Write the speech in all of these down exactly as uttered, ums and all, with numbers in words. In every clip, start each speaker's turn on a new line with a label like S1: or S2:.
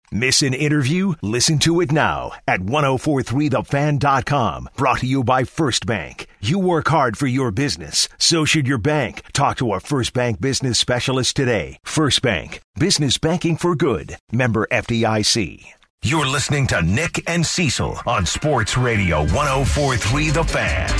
S1: Miss an interview? Listen to it now at ten forty-three the fan dot com. Brought to you by First Bank. You work hard for your business. So should your bank. Talk to a First Bank business specialist today. First Bank. Business banking for good. Member F D I C. You're listening to Nick and Cecil on Sports Radio ten forty-three The Fan.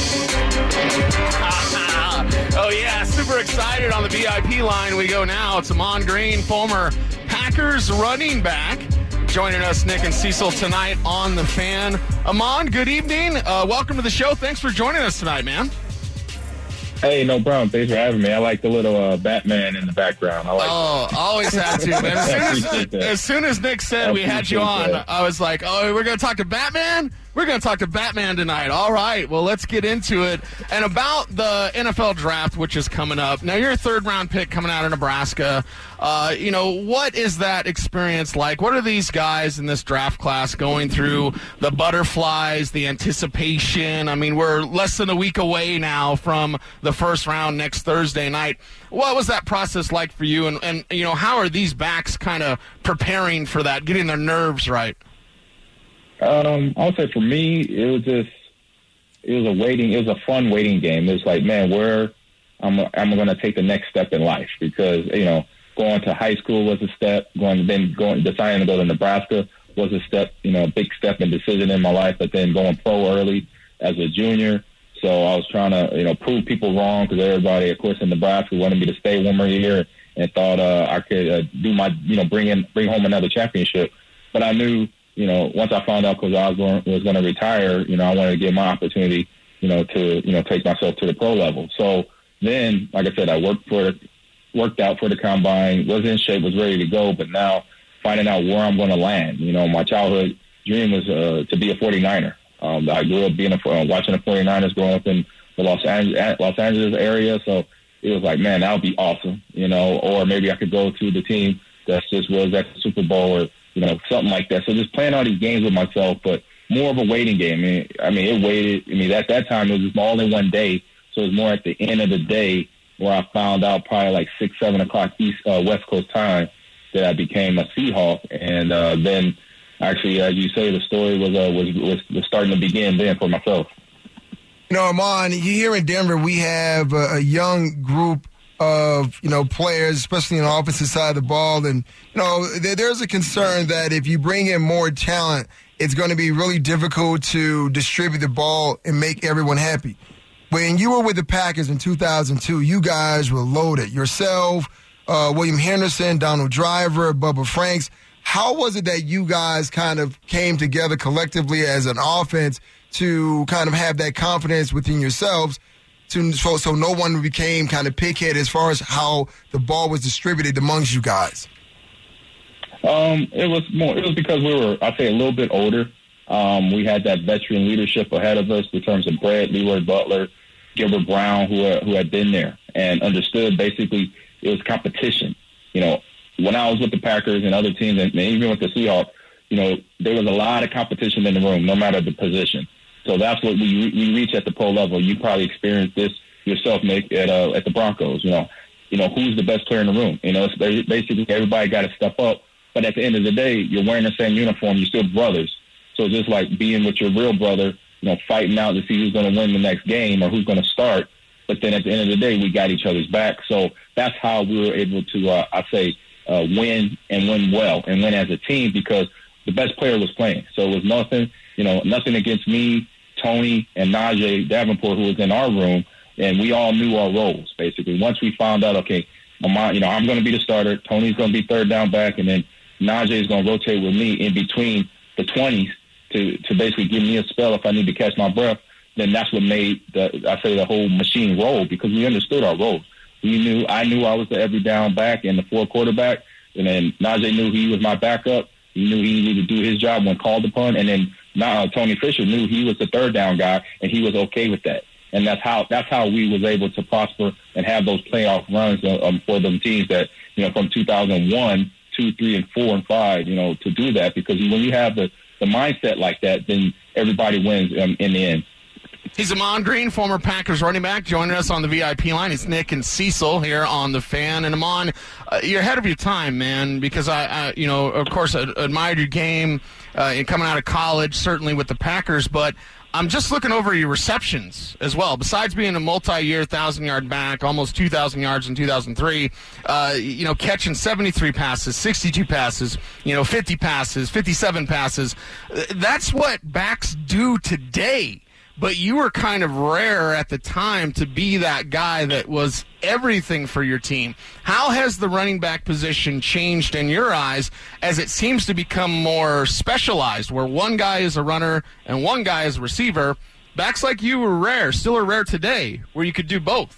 S2: Oh, yeah, super excited on the V I P line. We go now. It's Ahman Green, former Packers running back, joining us, Nick and Cecil, tonight on The Fan. Ahman, good evening. Uh, welcome to the show. Thanks for joining us tonight, man.
S3: Hey, no problem. Thanks for having me. I like the little uh, Batman in the background. I like
S2: oh,
S3: that.
S2: always had to, man. As soon as, as, soon as Nick said we had you on, that. I was like, oh, we're going to talk to Batman? We're going to talk to Batman tonight. All right, well, let's get into it. And about the N F L draft, which is coming up. Now, you're a third-round pick coming out of Nebraska. Uh, you know, what is that experience like? What are these guys in this draft class going through? The butterflies, the anticipation. I mean, we're less than a week away now from the first round next Thursday night. What was that process like for you? And, and you know, how are these backs kind of preparing for that, getting their nerves right?
S3: Um, I would say for me, it was just, it was a waiting, it was a fun waiting game. It was like, man, where I'm, I'm going to take the next step in life, because, you know, going to high school was a step, going then going, deciding to go to Nebraska was a step, you know, a big step and decision in my life, but then going pro early as a junior. So I was trying to, you know, prove people wrong, because everybody, of course, in Nebraska wanted me to stay one more year and thought uh, I could uh, do my, you know, bring in, bring home another championship. But I knew, you know, once I found out Coach Osborne was going to retire, you know, I wanted to get my opportunity, you know, to, you know, take myself to the pro level. So then, like I said, I worked for, worked out for the combine, was in shape, was ready to go, but now finding out where I'm going to land. You know, my childhood dream was uh, to be a forty-niner. Um, I grew up being a, uh, watching the forty-niners growing up in the Los Angeles, Los Angeles area. So it was like, man, that would be awesome, you know, or maybe I could go to the team that's just was at the Super Bowl, or, you know, something like that. So just playing all these games with myself, but more of a waiting game. I mean, I mean, it waited. I mean, at that time, it was just all in one day. So it was more at the end of the day where I found out, probably like six, seven o'clock East, uh, West Coast time, that I became a Seahawk. And uh, then, actually, as you say, the story was, uh, was was was starting to begin then for myself.
S4: You know, Ahman, here in Denver, we have a, a young group of, you know, players, especially on the offensive side of the ball. And, you know, there, there's a concern that if you bring in more talent, it's going to be really difficult to distribute the ball and make everyone happy. When you were with the Packers in two thousand two, you guys were loaded. Yourself, uh, William Henderson, Donald Driver, Bubba Franks. How was it that you guys kind of came together collectively as an offense to kind of have that confidence within yourselves, to, so, so no one became kind of pighead as far as how the ball was distributed amongst you guys?
S3: Um, it was more. It was because we were, I'd say, a little bit older. Um, we had that veteran leadership ahead of us in terms of Brett, Leroy Butler, Gilbert Brown, who uh, who had been there and understood. Basically, it was competition. You know, when I was with the Packers and other teams, and even with the Seahawks, you know, there was a lot of competition in the room, no matter the position. So that's what we we reach at the pro level. You probably experienced this yourself, Nick, at uh, at the Broncos. You know, you know who's the best player in the room. You know, it's basically everybody got to step up. But at the end of the day, you're wearing the same uniform. You're still brothers. So just like being with your real brother, you know, fighting out to see who's going to win the next game or who's going to start. But then at the end of the day, we got each other's back. So that's how we were able to, uh, I say, uh, win and win well and win as a team, because the best player was playing. So it was nothing, you know, nothing against me, Tony, and Najee Davenport, who was in our room, and we all knew our roles, basically. Once we found out, okay, you know, I'm going to be the starter, Tony's going to be third down back, and then Najee is going to rotate with me in between the twenties to, to basically give me a spell if I need to catch my breath, then that's what made, the, I say, the whole machine roll, because we understood our roles. We knew, I knew I was the every down back and the four quarterback, and then Najee knew he was my backup. He knew he needed to do his job when called upon, and then now uh, Tony Fisher knew he was the third down guy, and he was okay with that. And that's how that's how we was able to prosper and have those playoff runs uh, um, for them teams that, you know, from two thousand one, two, three, and four, and five, you know, to do that. Because when you have the, the mindset like that, then everybody wins um, in the end.
S2: He's Ahman Green, former Packers running back, joining us on the V I P line. It's Nick and Cecil here on The Fan. And Ahman, uh, you're ahead of your time, man, because I, I you know, of course, I admired your game uh, coming out of college, certainly with the Packers, but I'm just looking over your receptions as well. Besides being a multi-year one thousand-yard back, almost two thousand yards in two thousand three, uh, you know, catching seventy-three passes, sixty-two passes, you know, fifty passes, fifty-seven passes. That's what backs do today. But you were kind of rare at the time to be that guy that was everything for your team. How has the running back position changed in your eyes as it seems to become more specialized, where one guy is a runner and one guy is a receiver? Backs like you were rare, still are rare today, where you could do both.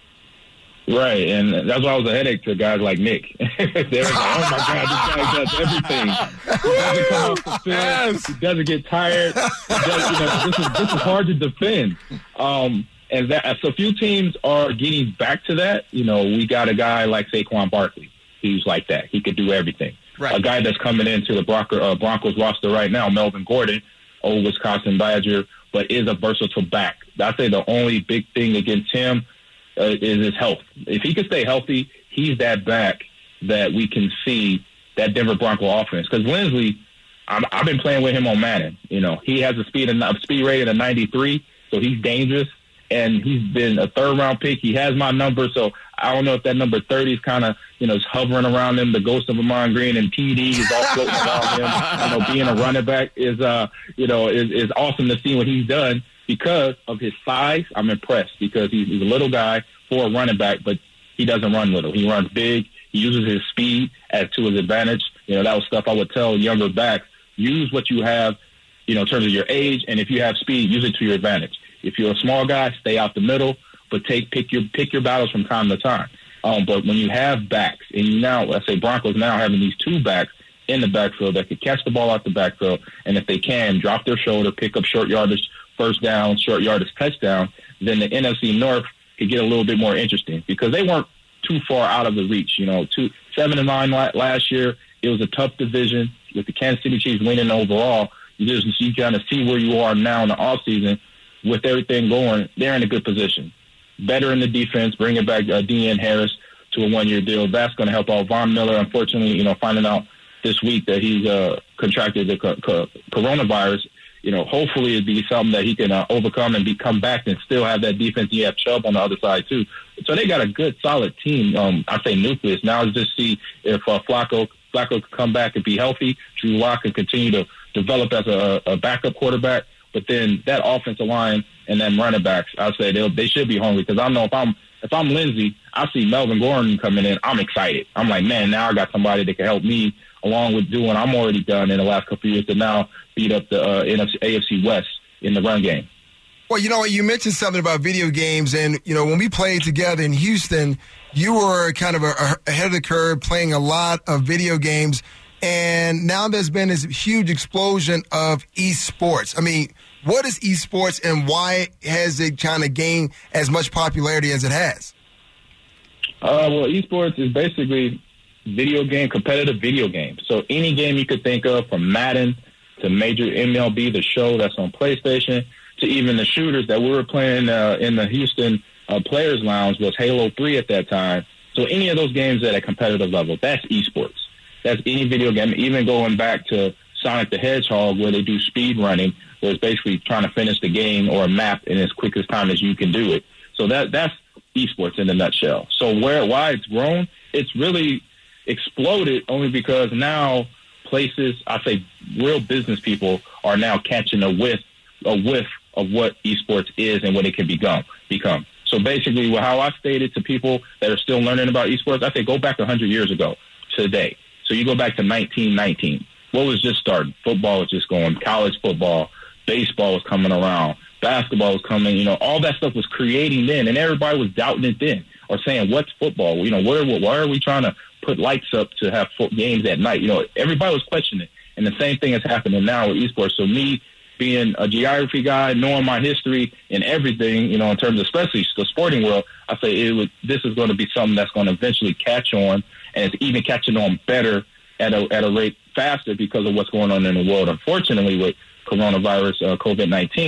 S3: Right, and that's why I was a headache to guys like Nick. They were like, oh, my God, this guy does everything. He doesn't come off the field. Yes. He doesn't get tired. He does, you know, this, is, this is hard to defend. Um, and that, so a few teams are getting back to that. You know, we got a guy like Saquon Barkley who's like that. He could do everything. Right. A guy that's coming into the Bronco, uh, Broncos roster right now, Melvin Gordon, old Wisconsin Badger, but is a versatile back. I'd say the only big thing against him Uh, is his health. If he can stay healthy, he's that back that we can see that Denver Bronco offense. Because Linsley, I'm, I've been playing with him on Madden. You know, he has a speed a speed rating of ninety-three, so he's dangerous. And he's been a third round pick. He has my number, so I don't know if that number thirty is kind of you know is hovering around him. The ghost of Ahman Green and T D is all floating around him. You know, being a running back is uh you know is, is awesome to see what he's done. Because of his size, I'm impressed because he's, he's a little guy for a running back, but he doesn't run little. He runs big. He uses his speed as to his advantage. You know, that was stuff I would tell younger backs. Use what you have, you know, in terms of your age, and if you have speed, use it to your advantage. If you're a small guy, stay out the middle, but take pick your pick your battles from time to time. Um, but when you have backs, and you now, let's say Broncos now having these two backs in the backfield that could catch the ball out the backfield, and if they can, drop their shoulder, pick up short yardage, first down, short yardage touchdown, then the N F C North could get a little bit more interesting because they weren't too far out of the reach. You know, two, seven and nine last year, it was a tough division with the Kansas City Chiefs winning overall. You just you kind of see where you are now in the offseason with everything going. They're in a good position. Better in the defense, bringing back uh, Dean Harris to a one-year deal. That's going to help out. Von Miller, unfortunately, you know, finding out this week that he's uh, contracted the co- co- coronavirus. You know, hopefully it'd be something that he can uh, overcome and be come back and still have that defense. You have Chubb on the other side too, so they got a good, solid team. Um, I say nucleus. Now let's just see if uh, Flacco Flacco can come back and be healthy. Drew Lock can continue to develop as a, a backup quarterback. But then that offensive line and them running backs, I say they they should be hungry because I know if I'm if I'm Lindsey, I see Melvin Gordon coming in. I'm excited. I'm like, man, now I got somebody that can help me along with doing I'm already done in the last couple of years to now beat up the uh, N F C, A F C West in the run game.
S4: Well, you know what? You mentioned something about video games, and, you know, when we played together in Houston, you were kind of a, a ahead of the curve playing a lot of video games, and now there's been this huge explosion of esports. I mean, what is esports, and why has it kind of gained as much popularity as it has?
S3: Uh, well, esports is basically video game, competitive video games. So any game you could think of, from Madden to Major M L B, the show that's on PlayStation, to even the shooters that we were playing uh, in the Houston uh, Players Lounge was Halo three at that time. So any of those games at a competitive level, that's esports. That's any video game, even going back to Sonic the Hedgehog, where they do speed running, where it's basically trying to finish the game or a map in as quick as time as you can do it. So that that's esports in a nutshell. So where why it's grown, it's really exploded only because now places, I say real business people, are now catching a whiff, a whiff of what esports is and what it can become. become. So basically, how I stated to people that are still learning about esports, I say go back one hundred years ago today. So you go back to nineteen nineteen. What was just starting? Football was just going. College football, baseball was coming around. Basketball was coming. You know, all that stuff was creating then, and everybody was doubting it then or saying, what's football? You know, where, why are we trying to put lights up to have games at night? You know, everybody was questioning it. And the same thing is happening now with esports. So me being a geography guy, knowing my history and everything, you know, in terms of especially the sporting world, I say it would, this is going to be something that's going to eventually catch on, and it's even catching on better at a, at a rate faster because of what's going on in the world. Unfortunately, with coronavirus, uh, COVID nineteen,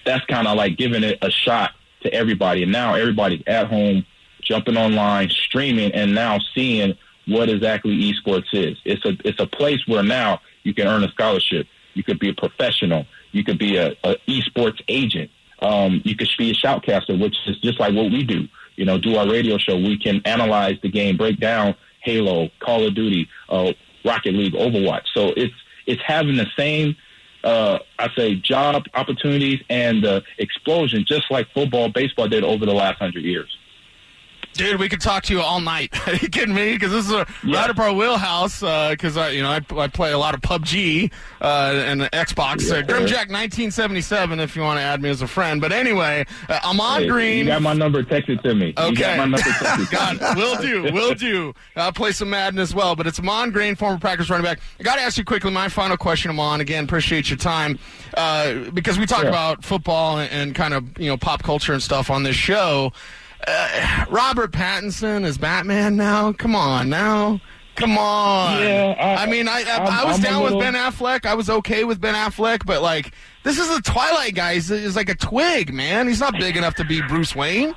S3: that's kind of like giving it a shot to everybody. And now everybody's at home, jumping online, streaming, and now seeing what exactly esports is. It's a it's a place where now you can earn a scholarship. You could be a professional. You could be a, a esports agent. Um, you could be a shoutcaster, which is just like what we do. You know, do our radio show. We can analyze the game, break down Halo, Call of Duty, uh, Rocket League, Overwatch. So it's it's having the same, uh, I say, job opportunities and uh, explosion, just like football, baseball did over the last hundred years.
S2: Dude, we could talk to you all night. Are you kidding me? Because this is a,
S3: yeah.
S2: right up our wheelhouse. Because uh, I, you know, I, I play a lot of P U B G uh, and Xbox.
S3: Yeah,
S2: uh, Grimjack nineteen seventy-seven, if you want to add me as a friend. But anyway, uh, Amon
S3: hey,
S2: Green.
S3: You got my number. Text it to me.
S2: Okay.
S3: You got my number. Text it to
S2: God,
S3: me.
S2: will do, will do. I'll play some Madden as well. But it's Amon Green, former Packers running back. I got to ask you quickly. My final question, Amon. Again, appreciate your time uh, because we talk
S3: yeah.
S2: about football and, and kind of you know pop culture and stuff on this show. Uh, Robert Pattinson is Batman now? Come on now. Come on.
S3: Yeah, I,
S2: I mean, I I,
S3: I'm,
S2: I was
S3: I'm
S2: down
S3: little...
S2: with Ben Affleck. I was okay with Ben Affleck, but, like, this is the Twilight guy. He's, he's like a twig, man. He's not big enough to be Bruce Wayne.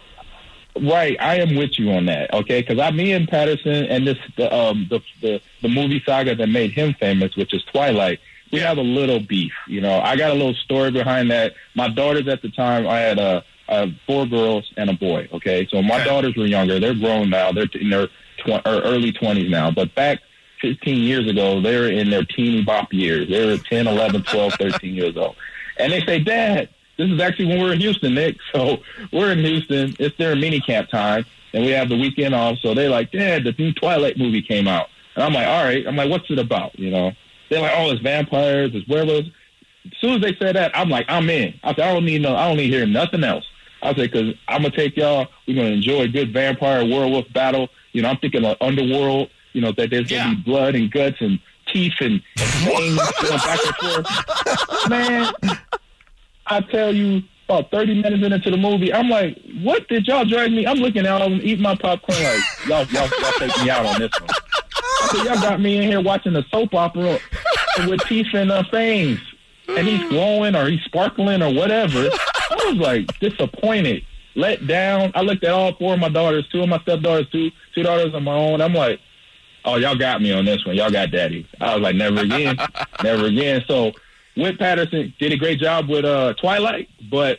S3: Right, I am with you on that, okay? Because I, me and Patterson and this the, um, the the the movie saga that made him famous, which is Twilight, we
S2: Yeah.
S3: have a little beef. You know, I got a little story behind that. My daughters at the time, I had a... Uh, four girls and a boy, okay? So my
S2: okay.
S3: daughters were younger. They're grown now. They're in their tw- or early twenties now. But back fifteen years ago, they were in their teeny bop years. They were ten, eleven, twelve, thirteen years old. And they say, Dad, this is actually when we're in Houston, Nick. So we're in Houston. It's their mini camp time, and we have the weekend off. So they're like, Dad, the new Twilight movie came out. And I'm like, all right. I'm like, what's it about, you know? They're like, oh, it's vampires, it's werewolves. As soon as they said that, I'm like, I'm in. I said, I don't need no, I don't need to hear nothing else. I said, because I'm going to take y'all, we're going to enjoy a good vampire werewolf battle. You know, I'm thinking of Underworld, you know, that there's
S2: yeah.
S3: going to be blood and guts and teeth and, and fangs going back and forth. Man, I tell you, about thirty minutes into the movie, I'm like, what did y'all drag me? I'm looking out, I'm eating my popcorn like, y'all, y'all, y'all take me out on this one. I said, y'all got me in here watching a soap opera with teeth and uh, fangs. And he's glowing or he's sparkling or whatever. I was like disappointed, let down. I looked at all four of my daughters, two of my stepdaughters, two two daughters of my own. I'm like, oh, y'all got me on this one. Y'all got daddy. I was like, never again, never again. So Whit Patterson did a great job with uh, Twilight, but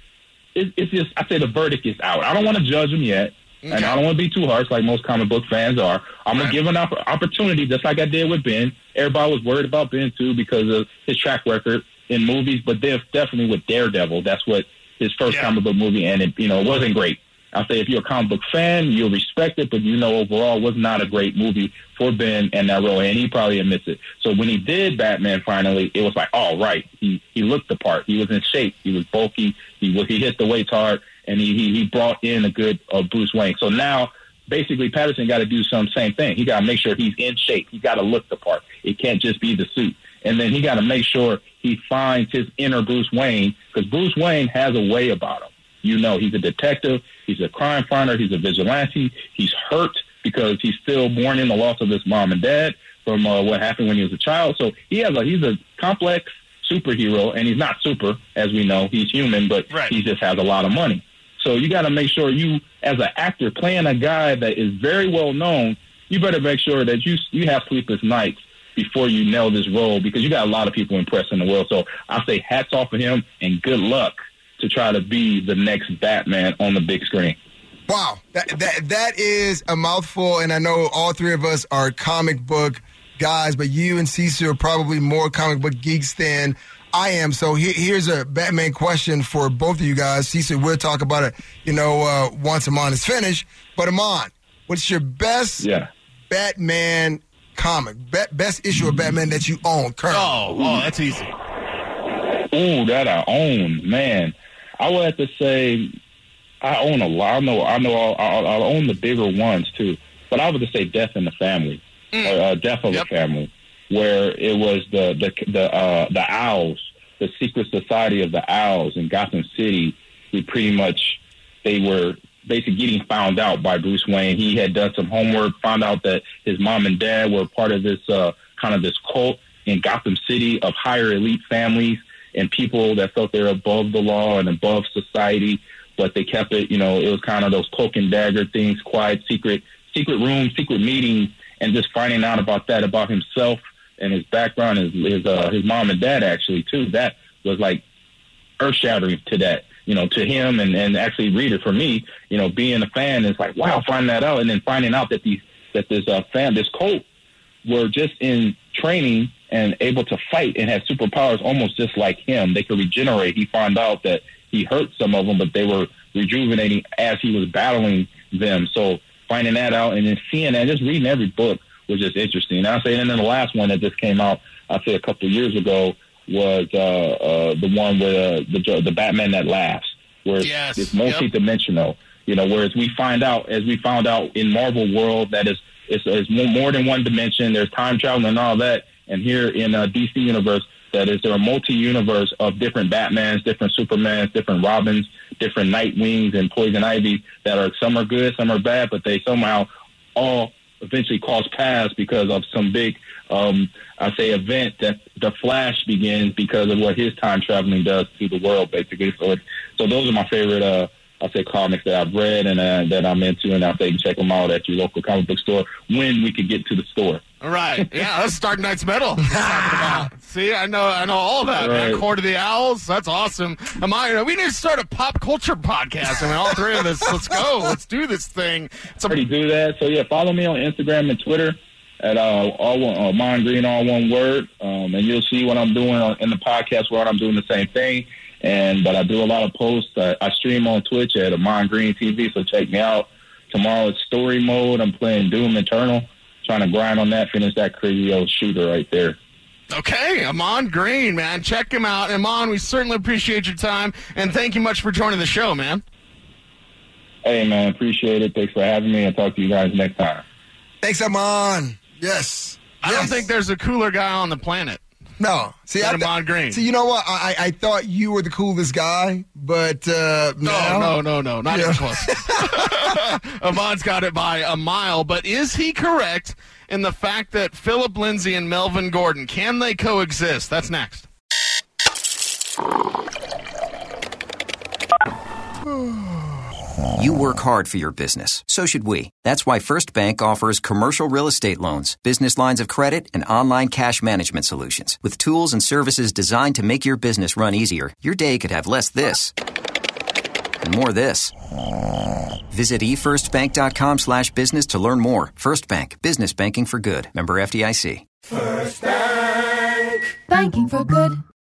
S3: it, it's just, I say the verdict is out. I don't want to judge him yet. Okay. And I don't want to be too harsh like most comic book fans are. I'm going to give an op- opportunity just like I did with Ben. Everybody was worried about Ben, too, because of his track record in movies, but they're definitely with Daredevil. That's what his first yeah. comic book movie, and it, you know, it wasn't great. I'll say if you're a comic book fan, you'll respect it, but you know overall it was not a great movie for Ben and that role, and he probably admits it. So when he did Batman finally, it was like, oh, right, he he looked the part. He was in shape. He was bulky. He he hit the weights hard, and he he, he brought in a good uh, Bruce Wayne. So now, basically, Patterson got to do some same thing. He got to make sure he's in shape. He got to look the part. It can't just be the suit. And then he got to make sure he finds his inner Bruce Wayne, because Bruce Wayne has a way about him. You know, he's a detective. He's a crime fighter. He's a vigilante. He's hurt because he's still mourning the loss of his mom and dad from uh, what happened when he was a child. So he has a he's a complex superhero, and he's not super, as we know. He's human, but
S2: right.
S3: he just has a lot of money. So you got to make sure you, as an actor playing a guy that is very well known, you better make sure that you you have sleepless nights before you nail this role, because you got a lot of people impressed in the world. So I say hats off to him and good luck to try to be the next Batman on the big screen.
S4: Wow, that that that is a mouthful, and I know all three of us are comic book guys, but you and Cecil are probably more comic book geeks than I am. So here, here's a Batman question for both of you guys. Cecil, we'll talk about it, you know, uh, once Amon is finished. But Amon, what's your best
S3: yeah.
S4: Batman comic, Be- best issue of Batman that you own currently?
S2: Oh, oh, that's easy.
S3: Ooh, that I own, man. I would have to say I own a lot. I know, I know, I'll, I'll, I'll own the bigger ones too. But I would just say Death in the Family, mm. or uh, Death of yep. the Family, where it was the the the uh, the Owls, the secret society of the Owls in Gotham City. Who pretty much they were basically getting found out by Bruce Wayne. He had done some homework, found out that his mom and dad were part of this uh, kind of this cult in Gotham City of higher elite families. and people that felt they're above the law and above society, but they kept it, you know, it was kind of those cloak and dagger things, quiet, secret, secret rooms, secret meetings, and just finding out about that, about himself and his background, his his, uh, his mom and dad, actually, too. That was, like, earth-shattering to that, you know, to him and, and actually read it for me, you know, being a fan, it's like, wow, finding that out, and then finding out that these that this uh, fan, this Colt, were just in training and able to fight and have superpowers almost just like him. They could regenerate. He found out that he hurt some of them, but they were rejuvenating as he was battling them. So finding that out and then seeing that, just reading every book was just interesting. I'll say, and then the last one that just came out, I'll say a couple of years ago, was uh, uh, the one with uh, the the Batman That Laughs, where it's,
S2: yes.
S3: it's multi-dimensional. Yep. You know, whereas we find out, as we found out in Marvel world, that is it's, it's more than one dimension. There's time travel and all that. And here in uh, D C Universe, that is there a multi-universe of different Batmans, different Supermans, different Robins, different Nightwings, and Poison Ivy that are some are good, some are bad, but they somehow all eventually cross paths because of some big, um, I say, event that the Flash begins because of what his time traveling does to the world, basically. So, it's, so those are my favorite, uh, I say, comics that I've read and uh, that I'm into, and I say you check them out at your local comic book store when we could get to the store.
S2: All right, yeah, that's Dark Knight's Metal. See, I know, I know all that.
S3: Right.
S2: Man. Court of the Owls, that's awesome. Am I? We need to start a pop culture podcast. I mean, all three of us. Let's go. Let's do this thing.
S3: I already do that. So yeah, follow me on Instagram and Twitter at uh, all one, uh, Mon Green, all one word, um, and you'll see what I'm doing on, in the podcast world. I'm doing the same thing. And but I do a lot of posts. I, I stream on Twitch at Amon Green T V, so check me out. Tomorrow it's story mode. I'm playing Doom Eternal, trying to grind on that, finish that crazy old shooter right there.
S2: Okay, Amon Green, man. Check him out. Amon, we certainly appreciate your time, and thank you much for joining the show, man.
S3: Hey, man, appreciate it. Thanks for having me. I'll talk to you guys next time.
S4: Thanks, Amon. Yes.
S2: I
S4: yes.
S2: don't think there's a cooler guy on the planet.
S4: No. See, I th-
S2: Amon Green.
S4: See, you know what? I, I thought you were the coolest guy, but uh,
S2: no,
S4: now,
S2: no, no, no, not
S4: yeah.
S2: even close. Amon's got it by a mile, but is he correct in the fact that Philip Lindsay and Melvin Gordon, can they coexist? That's next.
S5: You work hard for your business. So should we. That's why First Bank offers commercial real estate loans, business lines of credit, and online cash management solutions. With tools and services designed to make your business run easier, your day could have less this and more this. Visit e first bank dot com slash business to learn more. First Bank. Business banking for good. Member F D I C.
S6: First Bank. Banking for good.